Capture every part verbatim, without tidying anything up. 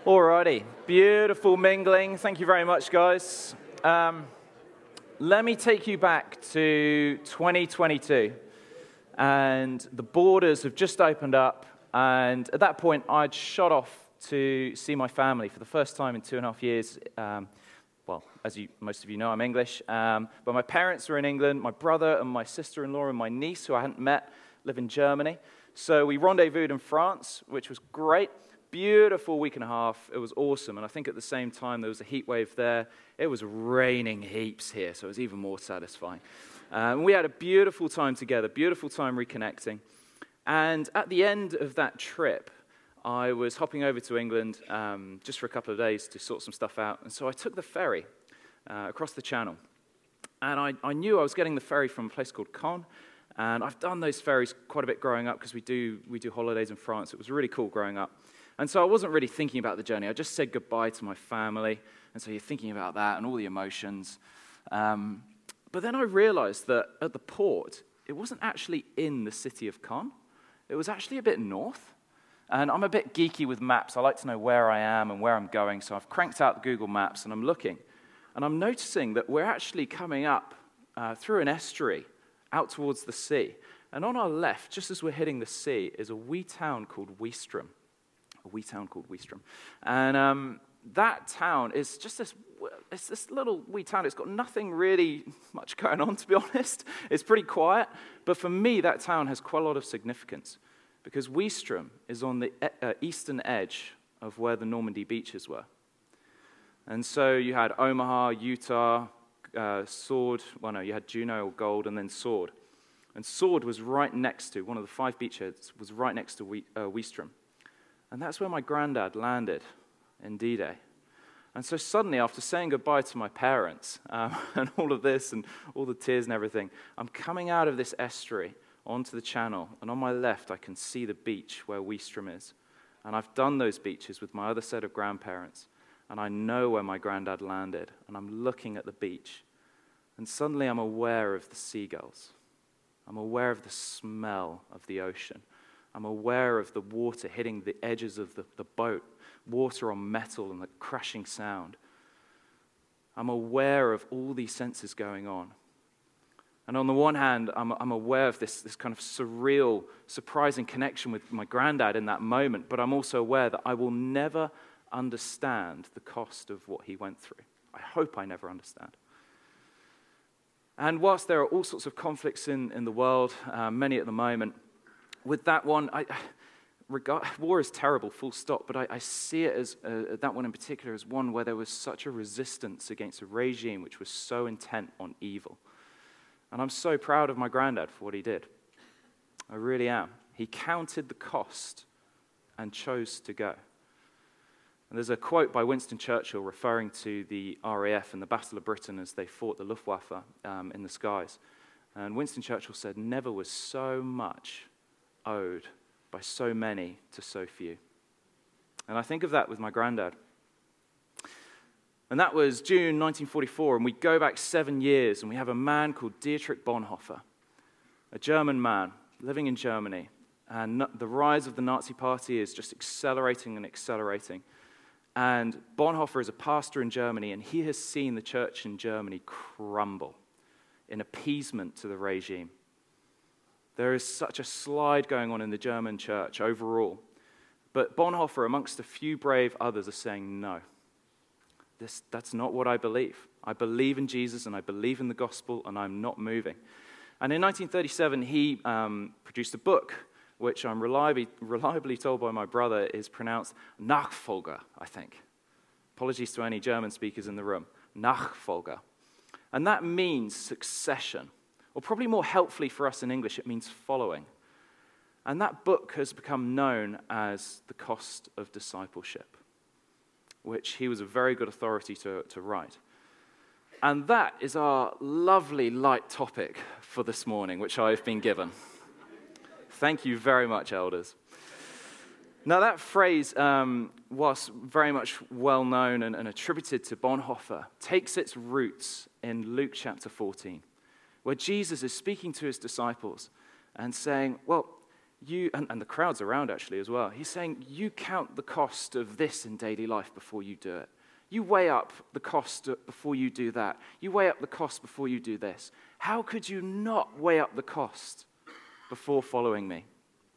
Alrighty, beautiful mingling. Thank you very much, guys. Um, let me take you back to twenty twenty-two, and the borders have just opened up, and at that point, I'd shot off to see my family for the first time in two and a half years. Um, well, as you, most of you know, I'm English, um, but my parents were in England. My brother and my sister-in-law and my niece, who I hadn't met, live in Germany. So we rendezvoused in France, which was great. Beautiful week and a half. It was awesome. And I think at the same time, there was a heat wave there. It was raining heaps here, so it was even more satisfying. Um, we had a beautiful time together, beautiful time reconnecting. And at the end of that trip, I was hopping over to England um, just for a couple of days to sort some stuff out. And so I took the ferry uh, across the channel. And I, I knew I was getting the ferry from a place called Caen. And I've done those ferries quite a bit growing up because we do, we do holidays in France. It was really cool growing up. And so I wasn't really thinking about the journey. I just said goodbye to my family. And so you're thinking about that and all the emotions. Um, but then I realized that at the port, it wasn't actually in the city of Caen. It was actually a bit north. And I'm a bit geeky with maps. I like to know where I am and where I'm going. So I've cranked out the Google Maps and I'm looking. And I'm noticing that we're actually coming up uh, through an estuary out towards the sea. And on our left, just as we're hitting the sea, is a wee town called Ouistreham. A wee town called Ouistreham. And um, that town is just this, it's this little wee town. It's got nothing really much going on, to be honest. It's pretty quiet. But for me, that town has quite a lot of significance because Ouistreham is on the uh, eastern edge of where the Normandy beaches were. And so you had Omaha, Utah, uh, Sword, well no, you had Juno or Gold, and then Sword. And Sword was right next to, one of the five beachheads was right next to we, uh, Ouistreham. And that's where my granddad landed in D-Day. And so suddenly, after saying goodbye to my parents um, and all of this and all the tears and everything, I'm coming out of this estuary onto the channel. And on my left, I can see the beach where Ouistreham is. And I've done those beaches with my other set of grandparents. And I know where my granddad landed. And I'm looking at the beach. And suddenly, I'm aware of the seagulls. I'm aware of the smell of the ocean. I'm aware of the water hitting the edges of the, the boat, water on metal and the crashing sound. I'm aware of all these senses going on. And on the one hand, I'm, I'm aware of this, this kind of surreal, surprising connection with my granddad in that moment, but I'm also aware that I will never understand the cost of what he went through. I hope I never understand. And whilst there are all sorts of conflicts in, in the world, uh, many at the moment, with that one, I, regard, war is terrible, full stop, but I, I see it as, uh, that one in particular, as one where there was such a resistance against a regime which was so intent on evil. And I'm so proud of my granddad for what he did. I really am. He counted the cost and chose to go. And there's a quote by Winston Churchill referring to the R A F and the Battle of Britain as they fought the Luftwaffe um, in the skies. And Winston Churchill said, "Never was so much owed by so many to so few." And I think of that with my granddad. And that was June nineteen forty-four, and we go back seven years, and we have a man called Dietrich Bonhoeffer, a German man living in Germany. And the rise of the Nazi Party is just accelerating and accelerating. And Bonhoeffer is a pastor in Germany, and he has seen the church in Germany crumble in appeasement to the regime. There is such a slide going on in the German church overall. But Bonhoeffer, amongst a few brave others, are saying, no, this, that's not what I believe. I believe in Jesus and I believe in the gospel and I'm not moving. And in nineteen thirty-seven, he um, produced a book, which I'm reliably, reliably told by my brother is pronounced Nachfolger, I think. Apologies to any German speakers in the room. Nachfolger. And that means succession. Or probably more helpfully for us in English, it means following. And that book has become known as The Cost of Discipleship, which he was a very good authority to, to write. And that is our lovely light topic for this morning, which I've been given. Thank you very much, elders. Now, that phrase, um, whilst very much well-known and, and attributed to Bonhoeffer, takes its roots in Luke chapter fourteen, where Jesus is speaking to his disciples and saying, well, you, and, and the crowds around actually as well, he's saying, you count the cost of this in daily life before you do it. You weigh up the cost before you do that. You weigh up the cost before you do this. How could you not weigh up the cost before following me?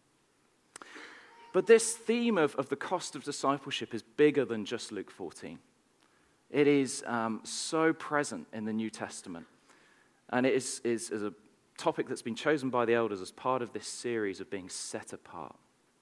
But this theme of, of the cost of discipleship is bigger than just Luke fourteen. It is um, so present in the New Testament. And it is, is, is a topic that's been chosen by the elders as part of this series of being set apart.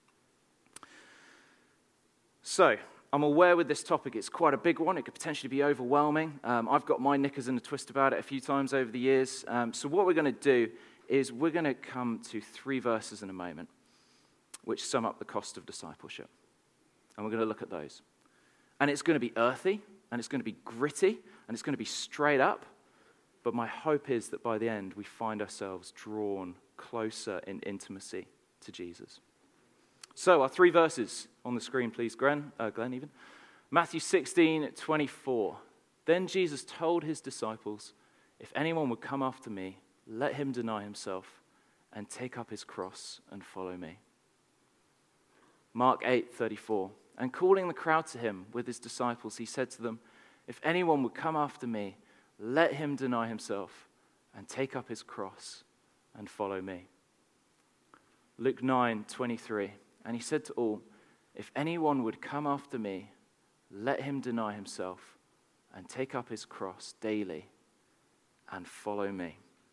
So, I'm aware with this topic it's quite a big one. It could potentially be overwhelming. Um, I've got my knickers in a twist about it a few times over the years. Um, so what we're going to do is we're going to come to three verses in a moment which sum up the cost of discipleship. And we're going to look at those. And it's going to be earthy, and it's going to be gritty, and it's going to be straight up. But my hope is that by the end, we find ourselves drawn closer in intimacy to Jesus. So our three verses on the screen, please, Glenn, uh, Glenn even. Matthew sixteen, twenty-four. Then Jesus told his disciples, if anyone would come after me, let him deny himself and take up his cross and follow me. Mark eight, thirty-four. And calling the crowd to him with his disciples, he said to them, if anyone would come after me, let him deny himself and take up his cross and follow me. Luke nine, twenty-three. And he said to all, if anyone would come after me, let him deny himself and take up his cross daily and follow me.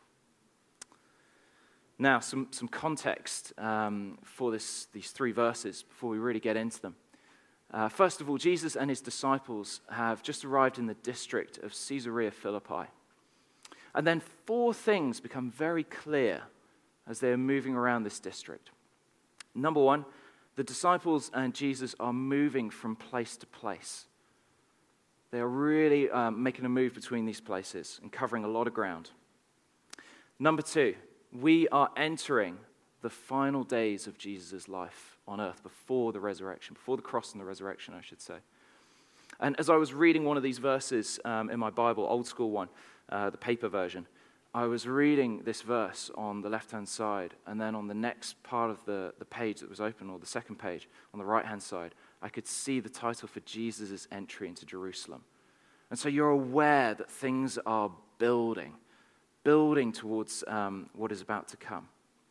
Now, some, some context um, for this, these three verses before we really get into them. Uh, first of all, Jesus and his disciples have just arrived in the district of Caesarea Philippi. And then four things become very clear as they are moving around this district. Number one, the disciples and Jesus are moving from place to place. They are really um, making a move between these places and covering a lot of ground. Number two, we are entering the final days of Jesus' life on earth before the resurrection, before the cross and the resurrection, I should say. And as I was reading one of these verses um, in my Bible, old school one, uh, the paper version, I was reading this verse on the left-hand side, and then on the next part of the, the page that was open, or the second page, on the right-hand side, I could see the title for Jesus' entry into Jerusalem. And so you're aware that things are building, building towards um, what is about to come.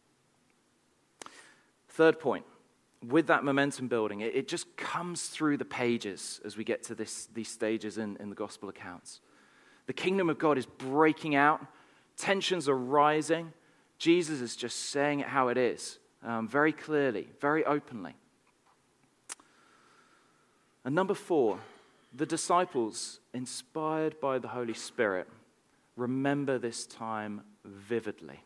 Third point, with that momentum building, it, it just comes through the pages as we get to this, these stages in, in the gospel accounts. The kingdom of God is breaking out. Tensions are rising. Jesus is just saying it how it is, um, very clearly, very openly. And number four, the disciples, inspired by the Holy Spirit, remember this time vividly.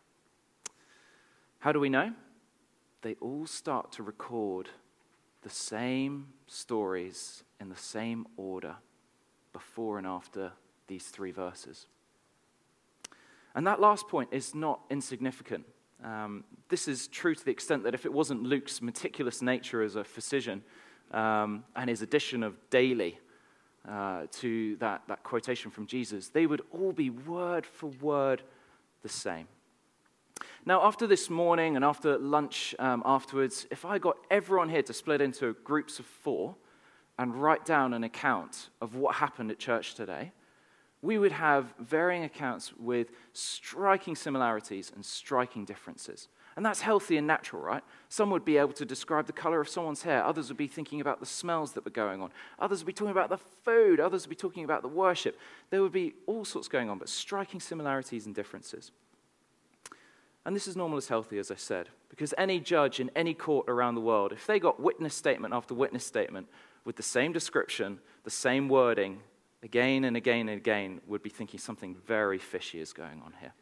How do we know? They all start to record the same stories in the same order before and after these three verses. And that last point is not insignificant. Um, this is true to the extent that if it wasn't Luke's meticulous nature as a physician um, and his addition of daily uh, to that, that quotation from Jesus, they would all be word for word the same. Now, after this morning and after lunch um, afterwards, if I got everyone here to split into groups of four and write down an account of what happened at church today, we would have varying accounts with striking similarities and striking differences. And that's healthy and natural, right? Some would be able to describe the color of someone's hair. Others would be thinking about the smells that were going on. Others would be talking about the food. Others would be talking about the worship. There would be all sorts going on, but striking similarities and differences. And this is normal as healthy, as I said, because any judge in any court around the world, if they got witness statement after witness statement with the same description, the same wording, again and again and again, would be thinking something very fishy is going on here.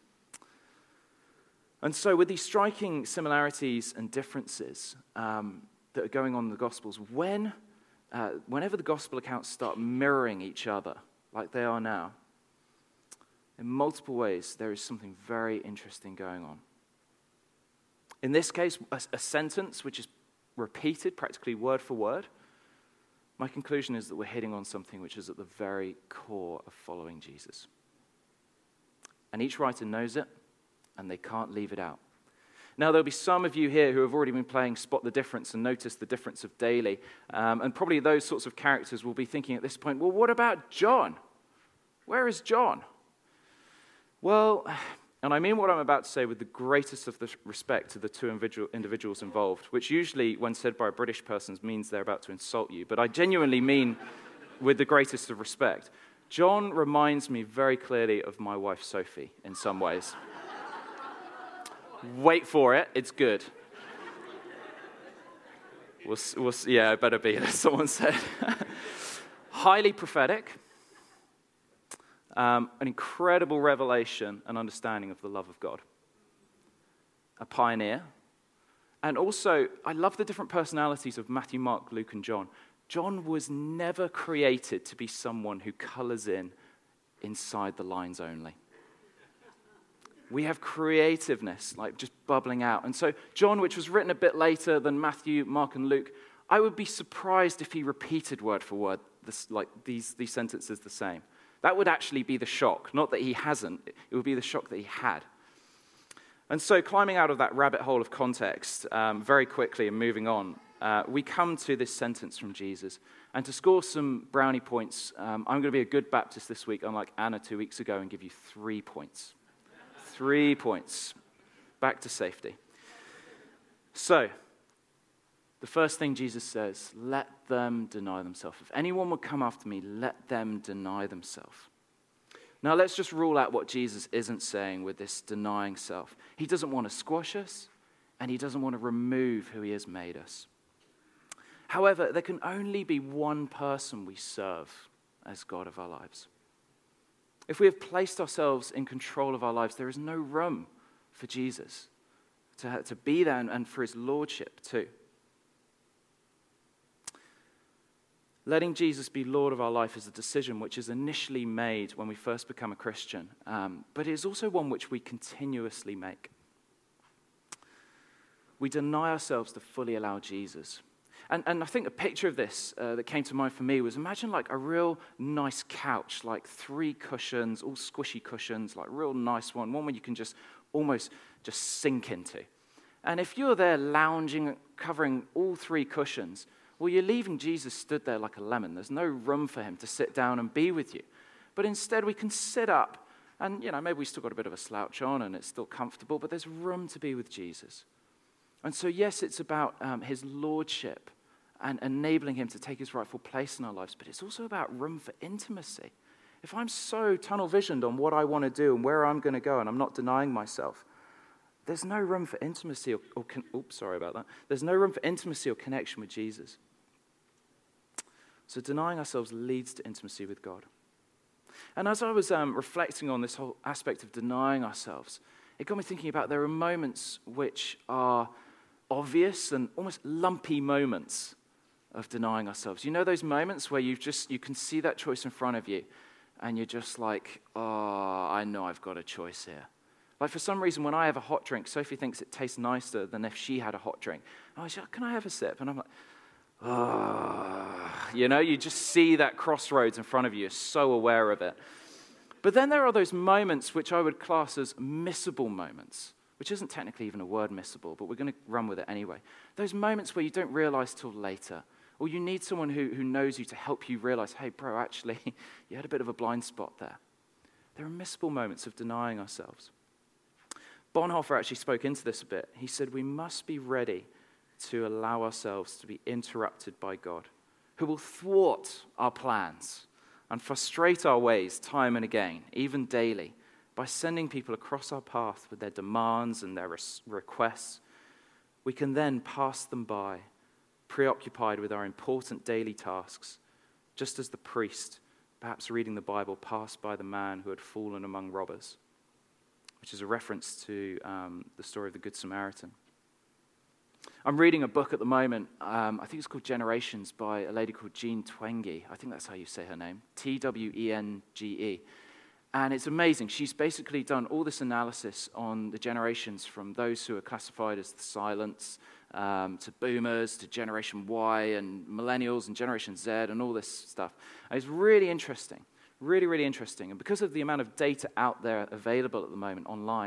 And so with these striking similarities and differences um, that are going on in the Gospels, when, uh, whenever the Gospel accounts start mirroring each other, like they are now, in multiple ways, there is something very interesting going on. In this case, a, a sentence which is repeated practically word for word. My conclusion is that we're hitting on something which is at the very core of following Jesus. And each writer knows it, and they can't leave it out. Now, there'll be some of you here who have already been playing Spot the Difference and noticed the difference of daily. Um, and probably those sorts of characters will be thinking at this point, well, what about John? Where is John? Well, and I mean what I'm about to say with the greatest of the respect to the two individual, individuals involved, which usually, when said by a British person, means they're about to insult you. But I genuinely mean with the greatest of respect. John reminds me very clearly of my wife, Sophie, in some ways. Wait for it, it's good. We'll, we'll, yeah, it better be, as someone said. Highly prophetic. Um, an incredible revelation and understanding of the love of God. A pioneer. And also, I love the different personalities of Matthew, Mark, Luke, and John. John was never created to be someone who colors in inside the lines only. We have creativeness, like just bubbling out. And so John, which was written a bit later than Matthew, Mark, and Luke, I would be surprised if he repeated word for word this, like these, these sentences the same. That would actually be the shock. Not that he hasn't, it would be the shock that he had. And so climbing out of that rabbit hole of context um, very quickly and moving on, uh, we come to this sentence from Jesus. And to score some brownie points, um, I'm going to be a good Baptist this week, unlike Anna two weeks ago, and give you three points. Three points. Back to safety. So, the first thing Jesus says, let them deny themselves. If anyone would come after me, let them deny themselves. Now, let's just rule out what Jesus isn't saying with this denying self. He doesn't want to squash us, and he doesn't want to remove who he has made us. However, there can only be one person we serve as God of our lives. If we have placed ourselves in control of our lives, there is no room for Jesus to, to be there and for his lordship too. Letting Jesus be Lord of our life is a decision which is initially made when we first become a Christian, um, but it is also one which we continuously make. We deny ourselves to fully allow Jesus. And, and I think a picture of this uh, that came to mind for me was, imagine like a real nice couch, like three cushions, all squishy cushions, like a real nice one, one where you can just almost just sink into. And if you're there lounging, covering all three cushions, well, you're leaving Jesus stood there like a lemon. There's no room for him to sit down and be with you. But instead we can sit up and, you know, maybe we still got a bit of a slouch on and it's still comfortable, but there's room to be with Jesus. And so, yes, it's about um, his lordship and enabling him to take his rightful place in our lives, but it's also about room for intimacy. If I'm so tunnel visioned on what I want to do and where I'm going to go and I'm not denying myself, there's no room for intimacy or, or con- oops, sorry about that. There's no room for intimacy or connection with Jesus. So denying ourselves leads to intimacy with God. And as I was um, reflecting on this whole aspect of denying ourselves, it got me thinking about there are moments which are obvious and almost lumpy moments of denying ourselves. You know those moments where you just you can see that choice in front of you and you're just like, oh, I know I've got a choice here. Like for some reason, when I have a hot drink, Sophie thinks it tastes nicer than if she had a hot drink. And I say, can I have a sip? And I'm like, oh, you know, you just see that crossroads in front of you. You're so aware of it. But then there are those moments which I would class as missable moments, which isn't technically even a word, missable, but we're going to run with it anyway. Those moments where you don't realize till later, or you need someone who, who knows you to help you realize, hey, bro, actually, you had a bit of a blind spot there. There are missable moments of denying ourselves. Bonhoeffer actually spoke into this a bit. He said, we must be ready to allow ourselves to be interrupted by God, who will thwart our plans and frustrate our ways time and again, even daily, by sending people across our path with their demands and their requests. We can then pass them by, preoccupied with our important daily tasks, just as the priest, perhaps reading the Bible, passed by the man who had fallen among robbers, which is a reference to um, the story of the Good Samaritan. I'm reading a book at the moment, um, I think it's called Generations, by a lady called Jean Twenge. I think that's how you say her name, T W E N G E. And it's amazing. She's basically done all this analysis on the generations from those who are classified as the silents, um, to boomers, to Generation Y, and millennials, and Generation Z, and all this stuff. And it's really interesting, really, really interesting. And because of the amount of data out there available at the moment online,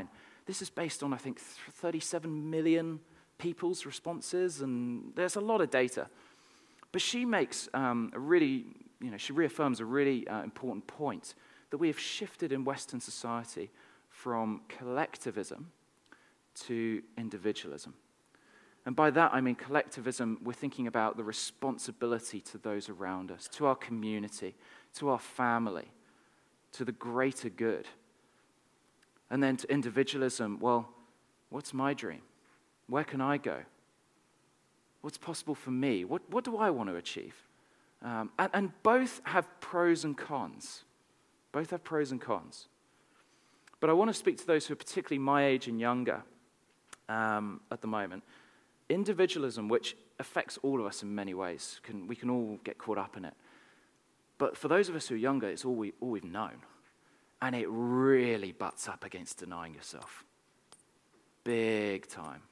This is based on, I think, thirty-seven million people's responses, and there's a lot of data. But she makes um, a really, you know, she reaffirms a really uh, important point, that we have shifted in Western society from collectivism to individualism. And by that, I mean collectivism, we're thinking about the responsibility to those around us, to our community, to our family, to the greater good. And then to individualism, well, what's my dream? Where can I go? What's possible for me? What, what do I want to achieve? Um, and, and both have pros and cons. Both have pros and cons. But I want to speak to those who are particularly my age and younger um, at the moment. Individualism, which affects all of us in many ways, can, we can all get caught up in it. But for those of us who are younger, it's all, we, all we've known. And it really butts up against denying yourself. Big time.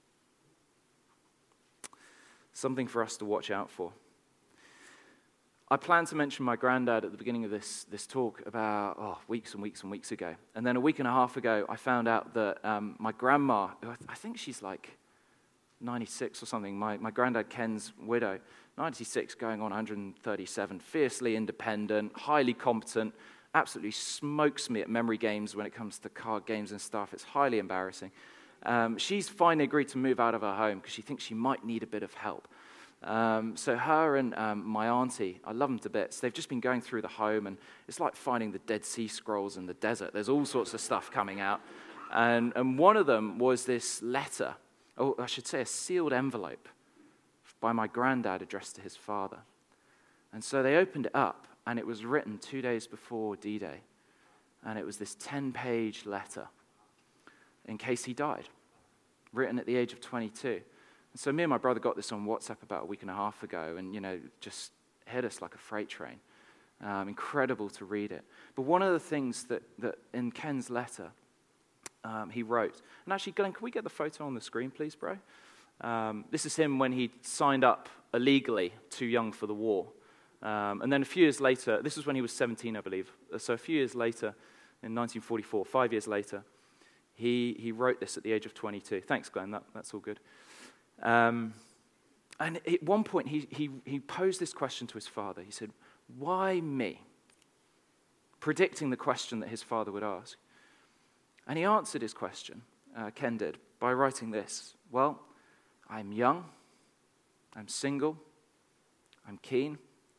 Something for us to watch out for. I planned to mention my granddad at the beginning of this, this talk about oh, weeks and weeks and weeks ago. And then a week and a half ago, I found out that um, my grandma, who I, th- I think she's like ninety-six or something, my, my granddad Ken's widow, ninety-six going on one hundred thirty-seven, fiercely independent, highly competent, absolutely smokes me at memory games when it comes to card games and stuff. It's highly embarrassing. Um, she's finally agreed to move out of her home because she thinks she might need a bit of help. Um, so her and um, my auntie, I love them to bits, they've just been going through the home, and it's like finding the Dead Sea Scrolls in the desert. There's all sorts of stuff coming out. And, and one of them was this letter, or I should say a sealed envelope by my granddad addressed to his father. And so they opened it up, and it was written two days before D-Day. And it was this ten-page letter in case he died, written at the age of twenty-two. And so me and my brother got this on WhatsApp about a week and a half ago, and, you know, just hit us like a freight train. Um, incredible to read it. But one of the things that, that in Ken's letter, um, he wrote, and actually, Glenn, can we get the photo on the screen, please, bro? Um, this is him when he signed up illegally, too young for the war. Um, and then a few years later, this was when he was seventeen, I believe. So a few years later, in nineteen forty-four, five years later, he, he wrote this at the age of twenty-two. Thanks, Glenn, that, that's all good. Um, and at one point, he, he, he posed this question to his father. He said, why me? Predicting the question that his father would ask. And he answered his question, uh, Ken did, by writing this. Well, I'm young, I'm single, I'm keen,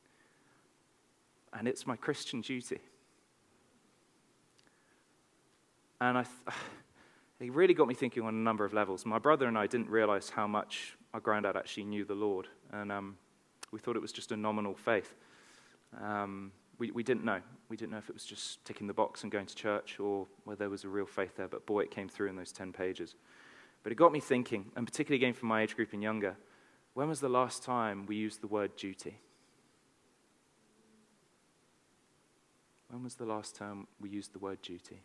and it's my Christian duty. And I... Th- It really got me thinking on a number of levels. My brother and I didn't realize how much our granddad actually knew the Lord, and um, we thought it was just a nominal faith. Um, we, we didn't know. We didn't know if it was just ticking the box and going to church, or whether there was a real faith there, but boy, it came through in those ten pages. But it got me thinking, and particularly again for my age group and younger, when was the last time we used the word duty? When was the last time we used the word duty?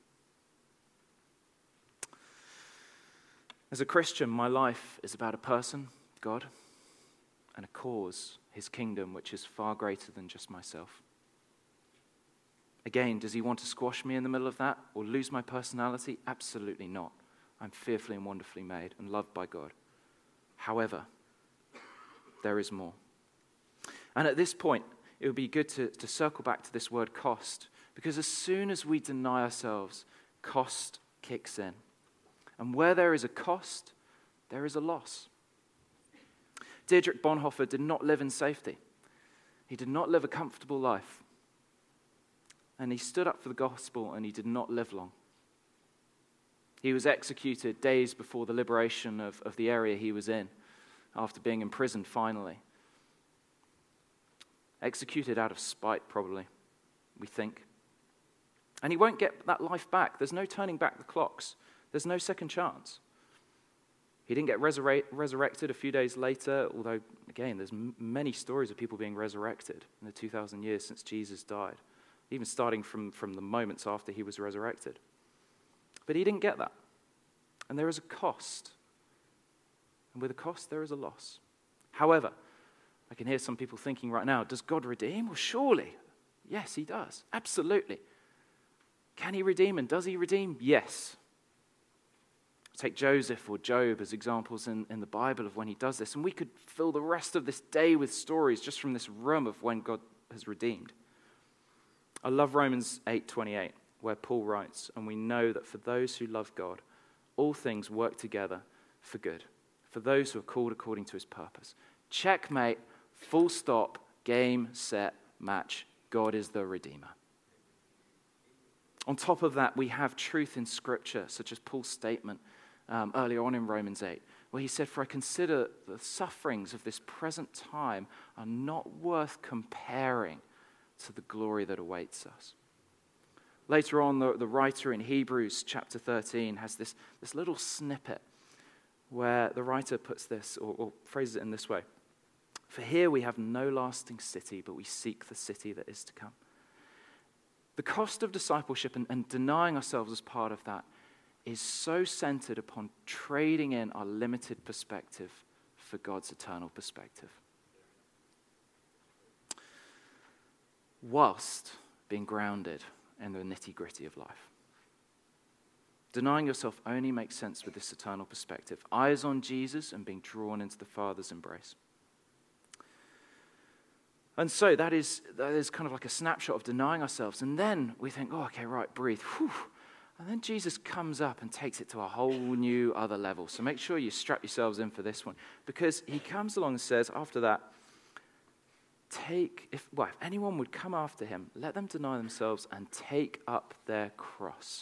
As a Christian, my life is about a person, God, and a cause, his kingdom, which is far greater than just myself. Again, does he want to squash me in the middle of that or lose my personality? Absolutely not. I'm fearfully and wonderfully made and loved by God. However, there is more. And at this point, it would be good to, to circle back to this word cost, because as soon as we deny ourselves, cost kicks in. And where there is a cost, there is a loss. Dietrich Bonhoeffer did not live in safety. He did not live a comfortable life. And he stood up for the gospel, and he did not live long. He was executed days before the liberation of, of the area he was in, after being imprisoned finally. Executed out of spite, probably, we think. And he won't get that life back. There's no turning back the clocks. There's no second chance. He didn't get resurre- resurrected a few days later, although, again, there's m- many stories of people being resurrected in the two thousand years since Jesus died, even starting from, from the moments after he was resurrected. But he didn't get that. And there is a cost. And with a cost, there is a loss. However, I can hear some people thinking right now, does God redeem? Well, surely. Yes, he does. Absolutely. Can he redeem, and does he redeem? Yes. Take Joseph or Job as examples in, in the Bible of when he does this. And we could fill the rest of this day with stories just from this room of when God has redeemed. I love Romans eight twenty-eight, where Paul writes, and we know that for those who love God, all things work together for good, for those who are called according to his purpose. Checkmate, full stop, game, set, match. God is the Redeemer. On top of that, we have truth in Scripture, such as Paul's statement um, earlier on in Romans eight, where he said, "For I consider the sufferings of this present time are not worth comparing to the glory that awaits us." Later on, the, the writer in Hebrews chapter thirteen has this, this little snippet where the writer puts this, or, or phrases it in this way. "For here we have no lasting city, but we seek the city that is to come." The cost of discipleship and, and denying ourselves as part of that is so centered upon trading in our limited perspective for God's eternal perspective, whilst being grounded in the nitty-gritty of life. Denying yourself only makes sense with this eternal perspective. Eyes on Jesus and being drawn into the Father's embrace. And so that is, that is kind of like a snapshot of denying ourselves. And then we think, oh, okay, right, breathe. Whew. And then Jesus comes up and takes it to a whole new other level. So make sure you strap yourselves in for this one. Because he comes along and says, after that, take, if, well, if anyone would come after him, let them deny themselves and take up their cross.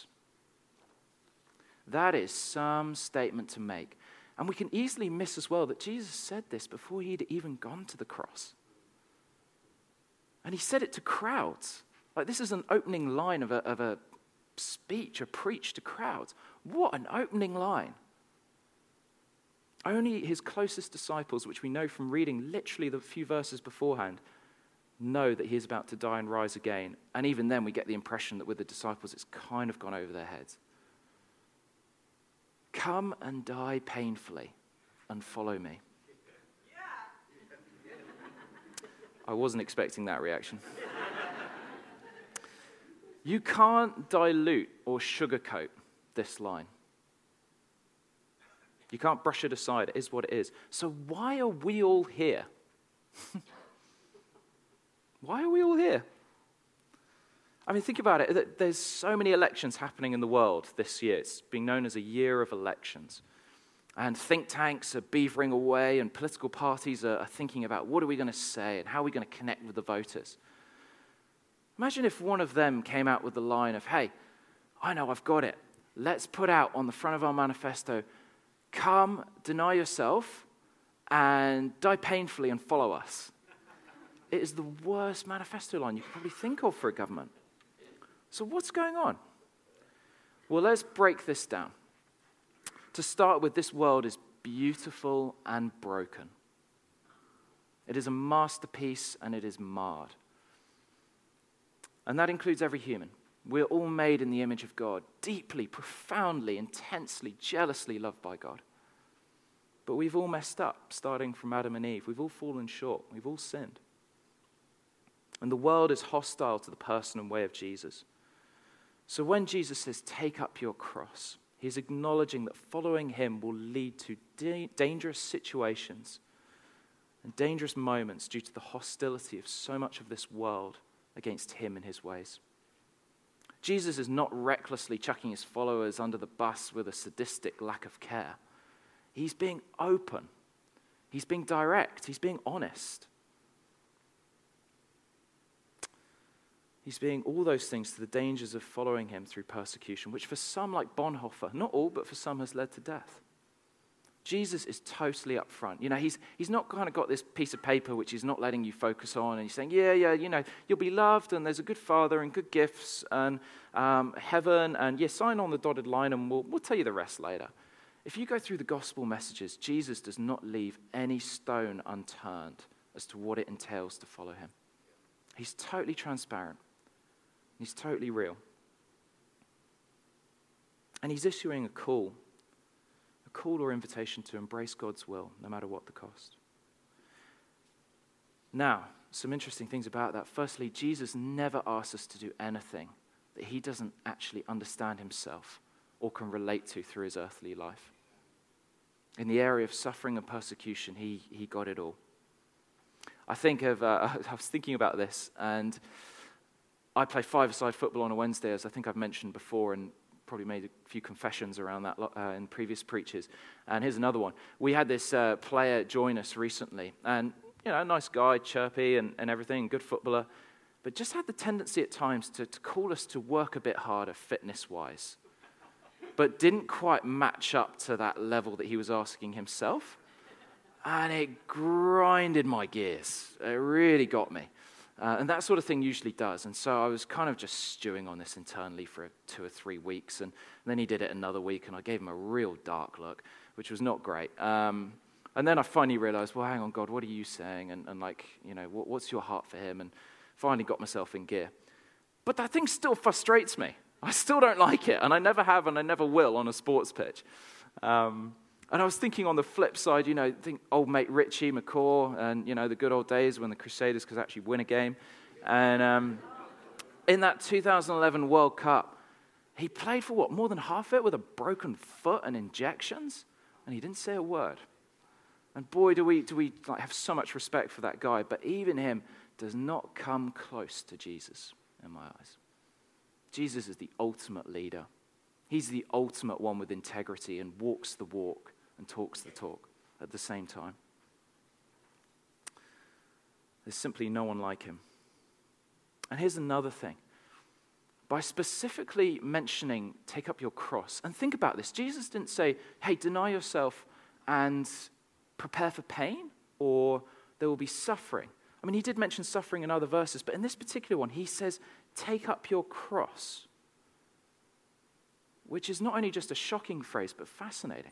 That is some statement to make. And we can easily miss as well that Jesus said this before he'd even gone to the cross. And he said it to crowds. Like, this is an opening line of a, of a speech, a preach to crowds. What an opening line. Only his closest disciples, which we know from reading literally the few verses beforehand, know that he is about to die and rise again. And even then we get the impression that with the disciples it's kind of gone over their heads. Come and die painfully and follow me. I wasn't expecting that reaction. You can't dilute or sugarcoat this line. You can't brush it aside. It is what it is. So why are we all here? Why are we all here? I mean, think about it. There's so many elections happening in the world this year. It's been known as a year of elections. And think tanks are beavering away, and political parties are thinking about what are we going to say and how are we going to connect with the voters. Imagine if one of them came out with the line of, hey, I know, I've got it. Let's put out on the front of our manifesto, come, deny yourself, and die painfully and follow us. It is the worst manifesto line you could probably think of for a government. So what's going on? Well, let's break this down. To start with, this world is beautiful and broken. It is a masterpiece and it is marred. And that includes every human. We're all made in the image of God, deeply, profoundly, intensely, jealously loved by God. But we've all messed up, starting from Adam and Eve. We've all fallen short. We've all sinned. And the world is hostile to the person and way of Jesus. So when Jesus says, take up your cross, he's acknowledging that following him will lead to da- dangerous situations and dangerous moments due to the hostility of so much of this world against him and his ways. Jesus is not recklessly chucking his followers under the bus with a sadistic lack of care. He's being open. He's being direct. He's being honest. He's being all those things to the dangers of following him through persecution, which for some, like Bonhoeffer, not all, but for some has led to death. Jesus is totally upfront. You know, he's he's not kind of got this piece of paper which he's not letting you focus on, and he's saying, yeah, yeah, you know, you'll be loved, and there's a good father, and good gifts, and um, heaven, and yeah, sign on the dotted line, and we'll, we'll tell you the rest later. If you go through the gospel messages, Jesus does not leave any stone unturned as to what it entails to follow him. He's totally transparent. He's totally real. And he's issuing a call, a call or invitation to embrace God's will, no matter what the cost. Now, some interesting things about that. Firstly, Jesus never asks us to do anything that he doesn't actually understand himself or can relate to through his earthly life. In the area of suffering and persecution, he, he got it all. I think of, uh, I was thinking about this, and I play five-a-side football on a Wednesday, as I think I've mentioned before, and probably made a few confessions around that uh, in previous preaches. And here's another one. We had this uh, player join us recently, and, you know, a nice guy, chirpy and, and everything, good footballer, but just had the tendency at times to, to call us to work a bit harder fitness-wise, but didn't quite match up to that level that he was asking himself. And it grinded my gears. It really got me. Uh, and that sort of thing usually does. And so I was kind of just stewing on this internally for two or three weeks. And, and then he did it another week, and I gave him a real dark look, which was not great. Um, and then I finally realized, well, hang on, God, what are you saying? And, and like, you know, what, what's your heart for him? And finally got myself in gear. But that thing still frustrates me. I still don't like it, and I never have, and I never will on a sports pitch. Um, and I was thinking on the flip side, you know, think old mate Richie McCaw, and, you know, the good old days when the Crusaders could actually win a game. And um, in that two thousand eleven World Cup, he played for what, more than half it with a broken foot and injections, and he didn't say a word. And boy, do we do we like have so much respect for that guy, but even him does not come close to Jesus in my eyes. Jesus is the ultimate leader. He's the ultimate one with integrity and walks the walk and talks the talk at the same time. There's simply no one like him. And here's another thing. By specifically mentioning, take up your cross, and think about this. Jesus didn't say, hey, deny yourself and prepare for pain, or there will be suffering. I mean, he did mention suffering in other verses, but in this particular one, he says, take up your cross, which is not only just a shocking phrase, but fascinating.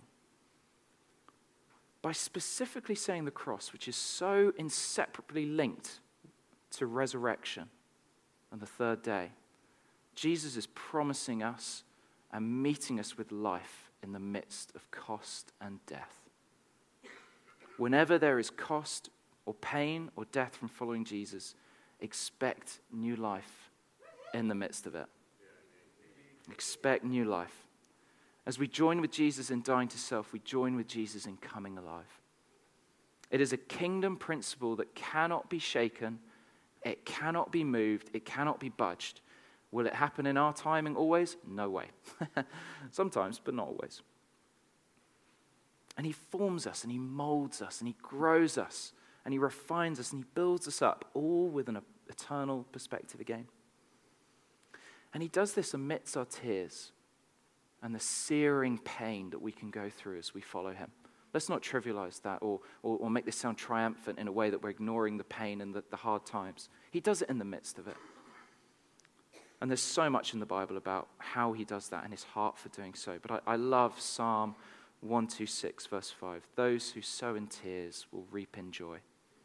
By specifically saying the cross, which is so inseparably linked to resurrection and the third day, Jesus is promising us and meeting us with life in the midst of cost and death. Whenever there is cost or pain or death from following Jesus, expect new life in the midst of it. Expect new life. As we join with Jesus in dying to self, we join with Jesus in coming alive. It is a kingdom principle that cannot be shaken, it cannot be moved, it cannot be budged. Will it happen in our timing always? No way. Sometimes, but not always. And he forms us, and he molds us, and he grows us, and he refines us, and he builds us up, all with an eternal perspective again. And he does this amidst our tears and the searing pain that we can go through as we follow him. Let's not trivialize that or, or, or make this sound triumphant in a way that we're ignoring the pain and the, the hard times. He does it in the midst of it. And there's so much in the Bible about how he does that and his heart for doing so. But I, I love Psalm one twenty-six, verse five. Those who sow in tears will reap in joy.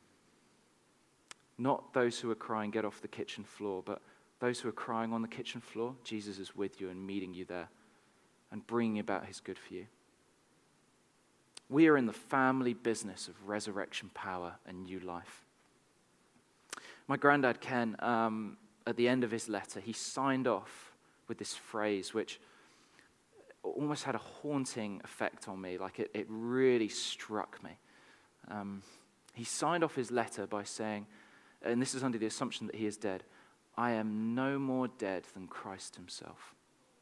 Not those who are crying, get off the kitchen floor, but those who are crying on the kitchen floor, Jesus is with you and meeting you there and bringing about his good for you. We are in the family business of resurrection power and new life. My granddad, Ken, um, at the end of his letter, he signed off with this phrase which almost had a haunting effect on me, like it, it really struck me. Um, he signed off his letter by saying, and this is under the assumption that he is dead, I am no more dead than Christ himself.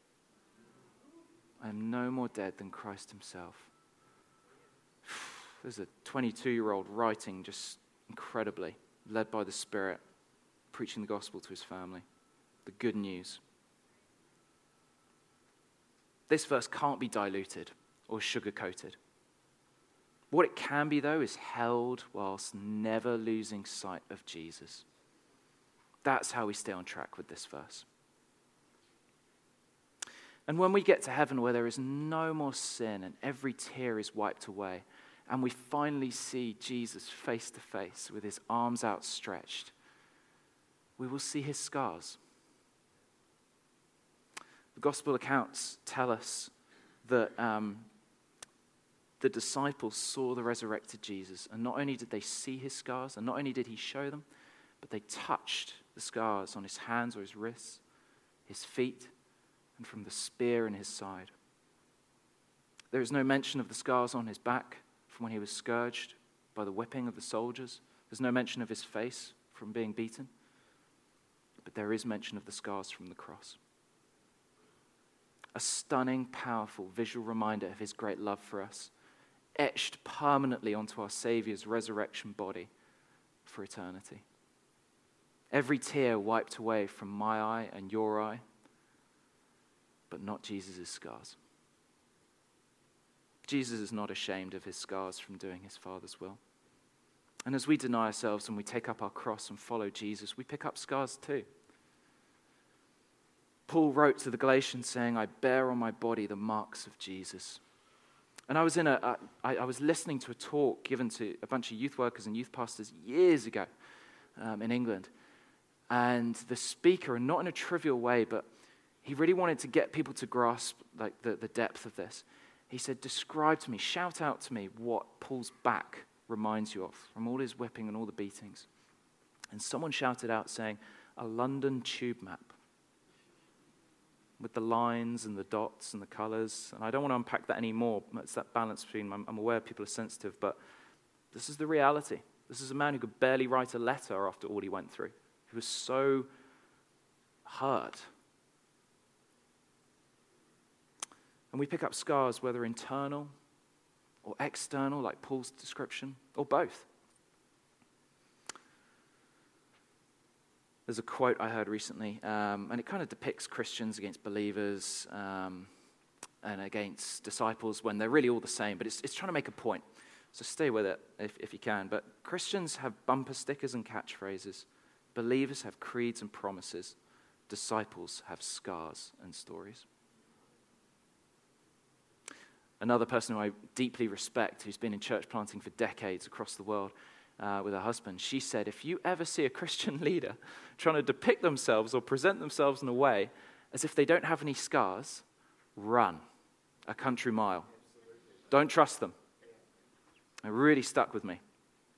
I am no more dead than Christ himself. There's a twenty-two-year-old writing just incredibly, led by the Spirit, preaching the gospel to his family, the good news. This verse can't be diluted or sugar-coated. What it can be, though, is held whilst never losing sight of Jesus. That's how we stay on track with this verse. And when we get to heaven where there is no more sin and every tear is wiped away, and we finally see Jesus face to face with his arms outstretched, we will see his scars. The gospel accounts tell us that um, the disciples saw the resurrected Jesus, and not only did they see his scars, and not only did he show them, but they touched the scars on his hands or his wrists, his feet, and from the spear in his side. There is no mention of the scars on his back from when he was scourged by the whipping of the soldiers. There's no mention of his face from being beaten. But there is mention of the scars from the cross. A stunning, powerful visual reminder of his great love for us, etched permanently onto our Savior's resurrection body for eternity. Every tear wiped away from my eye and your eye, but not Jesus' scars. Jesus is not ashamed of his scars from doing his Father's will. And as we deny ourselves and we take up our cross and follow Jesus, we pick up scars too. Paul wrote to the Galatians saying, I bear on my body the marks of Jesus. And I was in a, I, I was listening to a talk given to a bunch of youth workers and youth pastors years ago um, in England. And the speaker, and not in a trivial way, but he really wanted to get people to grasp like the, the depth of this. He said, describe to me, shout out to me what Paul's back reminds you of from all his whipping and all the beatings. And someone shouted out saying, a London tube map with the lines and the dots and the colors. And I don't want to unpack that anymore. It's that balance between, I'm, I'm aware people are sensitive, but this is the reality. This is a man who could barely write a letter after all he went through. He was so hurt. And we pick up scars, whether internal or external, like Paul's description, or both. There's a quote I heard recently, um, and it kind of depicts Christians against believers um, and against disciples when they're really all the same, but it's, it's trying to make a point. So stay with it if, if you can. But Christians have bumper stickers and catchphrases. Believers have creeds and promises. Disciples have scars and stories. Another person who I deeply respect, who's been in church planting for decades across the world uh, with her husband, she said, if you ever see a Christian leader trying to depict themselves or present themselves in a way as if they don't have any scars, run a country mile. Don't trust them. It really stuck with me.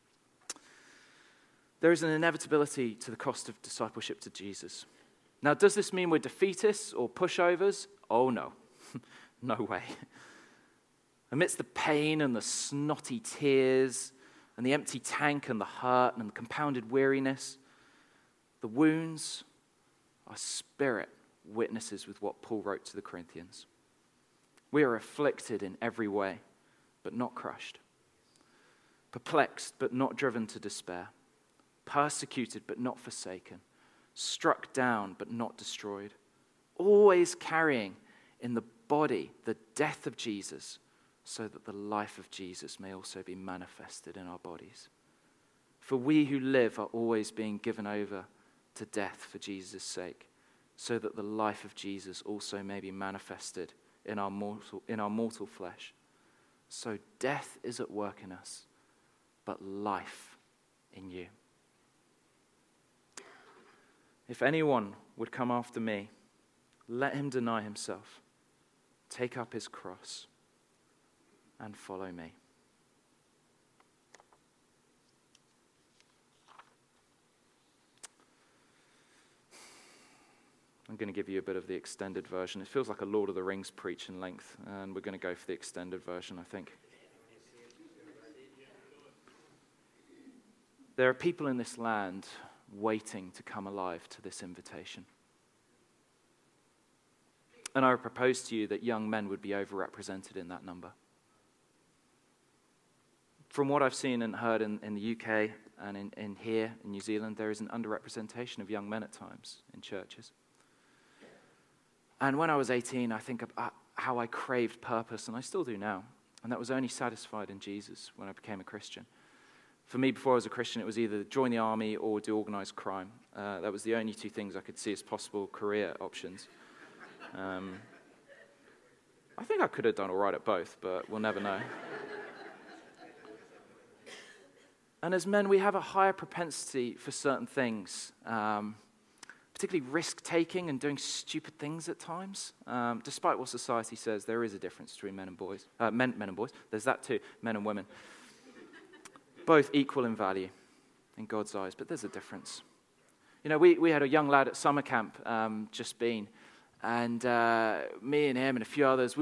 There is an inevitability to the cost of discipleship to Jesus. Now, does this mean we're defeatists or pushovers? Oh, no. No way. Amidst the pain and the snotty tears and the empty tank and the hurt and the compounded weariness, the wounds, our spirit witnesses with what Paul wrote to the Corinthians. We are afflicted in every way, but not crushed. Perplexed, but not driven to despair. Persecuted, but not forsaken. Struck down, but not destroyed. Always carrying in the body the death of Jesus, so that the life of Jesus may also be manifested in our bodies. For we who live are always being given over to death for Jesus' sake, so that the life of Jesus also may be manifested in our mortal, in our mortal flesh. So death is at work in us, but life in you. If anyone would come after me, let him deny himself, take up his cross, and follow me. I'm going to give you a bit of the extended version. It feels like a Lord of the Rings preach in length, and we're going to go for the extended version, I think. There are people in this land waiting to come alive to this invitation. And I would propose to you that young men would be overrepresented in that number. From what I've seen and heard in, in the U K and in, in here in New Zealand, there is an underrepresentation of young men at times in churches. And when I was eighteen, I think about how I craved purpose, and I still do now. And that was only satisfied in Jesus when I became a Christian. For me, before I was a Christian, it was either join the army or do organized crime. Uh, that was the only two things I could see as possible career options. Um, I think I could have done all right at both, but we'll never know. And as men, we have a higher propensity for certain things, um, particularly risk-taking and doing stupid things at times. Um, despite what society says, there is a difference between men and boys. Uh, men, men and boys. There's that too, men and women. Both equal in value in God's eyes, but there's a difference. You know, we, we had a young lad at summer camp um, just been, and uh, me and him and a few others, we went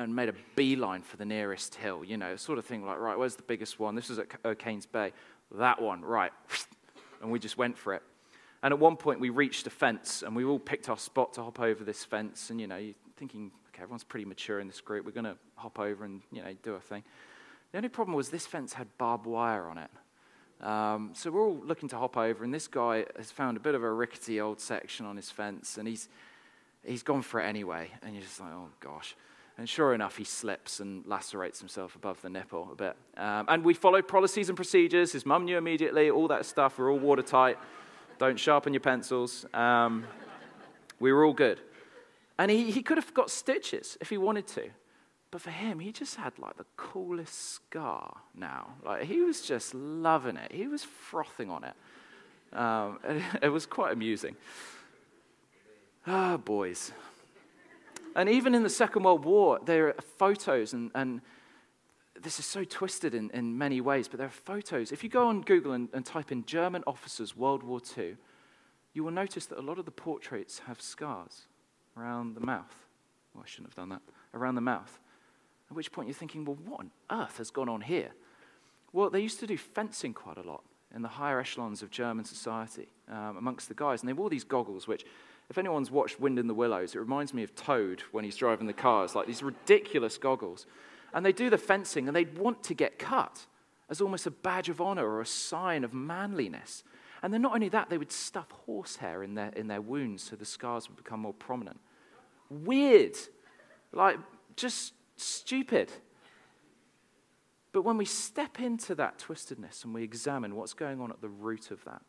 and made a beeline for the nearest hill, you know, sort of thing like, right, where's the biggest one? This was at O'Kane's Bay. That one, right. And we just went for it. And at one point we reached a fence, and we all picked our spot to hop over this fence. And, you know, you're thinking, okay, everyone's pretty mature in this group. We're going to hop over and, you know, do our thing. The only problem was this fence had barbed wire on it. Um, so we're all looking to hop over, and this guy has found a bit of a rickety old section on his fence, and he's he's gone for it anyway. And you're just like, oh, gosh. And sure enough, he slips and lacerates himself above the nipple a bit. Um, and we followed policies and procedures. His mum knew immediately, all that stuff. We're all watertight. Don't sharpen your pencils. Um, we were all good. And he, he could have got stitches if he wanted to. But for him, he just had like the coolest scar now. Like he was just loving it. He was frothing on it. Um, it, it was quite amusing. Ah, boys. And even in the Second World War, there are photos, and, and this is so twisted in, in many ways, but there are photos. If you go on Google and, and type in German officers World War Two, you will notice that a lot of the portraits have scars around the mouth. Well, I shouldn't have done that. Around the mouth. At which point you're thinking, well, what on earth has gone on here? Well, they used to do fencing quite a lot in the higher echelons of German society um, amongst the guys. And they wore these goggles, which, if anyone's watched Wind in the Willows, it reminds me of Toad when he's driving the cars, like these ridiculous goggles. And they do the fencing, and they'd want to get cut as almost a badge of honor or a sign of manliness. And then not only that, they would stuff horsehair in their, in their wounds so the scars would become more prominent. Weird. Like, just stupid. But when we step into that twistedness and we examine what's going on at the root of that,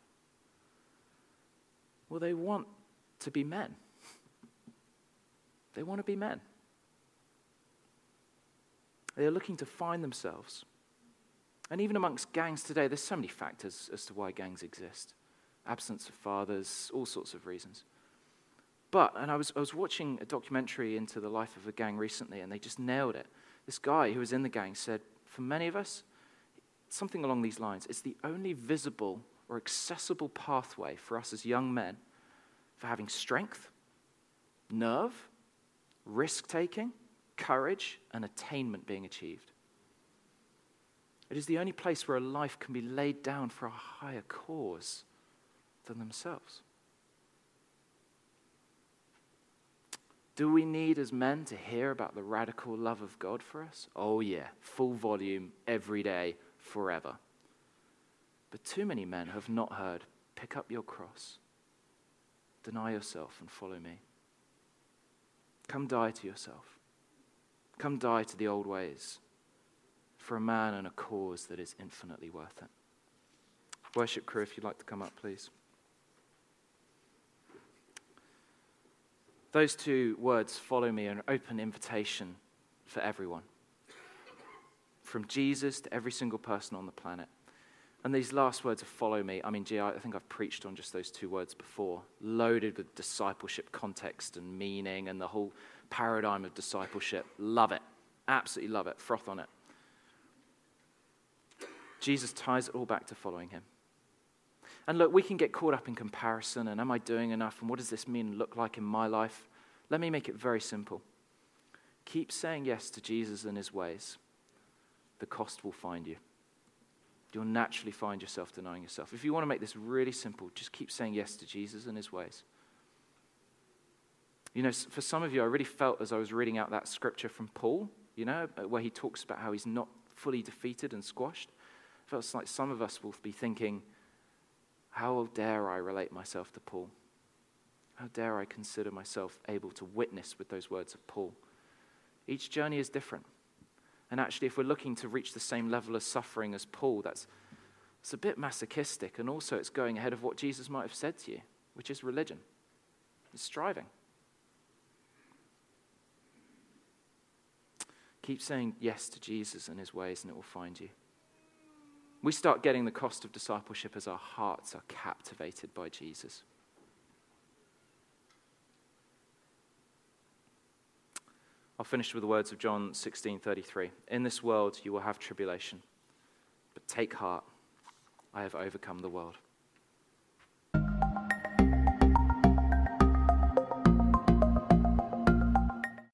well, they want to be men. They want to be men. They are looking to find themselves. And even amongst gangs today, there's so many factors as to why gangs exist. Absence of fathers, all sorts of reasons. But, and I was I was watching a documentary into the life of a gang recently, and they just nailed it. This guy who was in the gang said, for many of us, something along these lines, it's the only visible or accessible pathway for us as young men for having strength, nerve, risk-taking, courage, and attainment being achieved. It is the only place where a life can be laid down for a higher cause than themselves. Do we need as men to hear about the radical love of God for us? Oh yeah, full volume, every day, forever. But too many men have not heard, pick up your cross, deny yourself and follow me. Come die to yourself. Come die to the old ways for a man and a cause that is infinitely worth it. Worship crew, if you'd like to come up, please. Those two words, follow me, are an open invitation for everyone. From Jesus to every single person on the planet. And these last words of follow me, I mean, gee, I think I've preached on just those two words before, loaded with discipleship context and meaning and the whole paradigm of discipleship. Love it. Absolutely love it. Froth on it. Jesus ties it all back to following him. And look, we can get caught up in comparison and am I doing enough and what does this mean look like in my life? Let me make it very simple. Keep saying yes to Jesus and his ways. The cost will find you. You'll naturally find yourself denying yourself. If you want to make this really simple, just keep saying yes to Jesus and his ways. You know, for some of you, I really felt as I was reading out that scripture from Paul, you know, where he talks about how he's not fully defeated and squashed. It feels like some of us will be thinking, how dare I relate myself to Paul? How dare I consider myself able to witness with those words of Paul? Each journey is different. And actually, if we're looking to reach the same level of suffering as Paul, that's it's a bit masochistic. And also, it's going ahead of what Jesus might have said to you, which is religion. It's striving. Keep saying yes to Jesus and his ways, and it will find you. We start getting the cost of discipleship as our hearts are captivated by Jesus. I'll finish with the words of John sixteen thirty-three. In this world you will have tribulation, but take heart, I have overcome the world.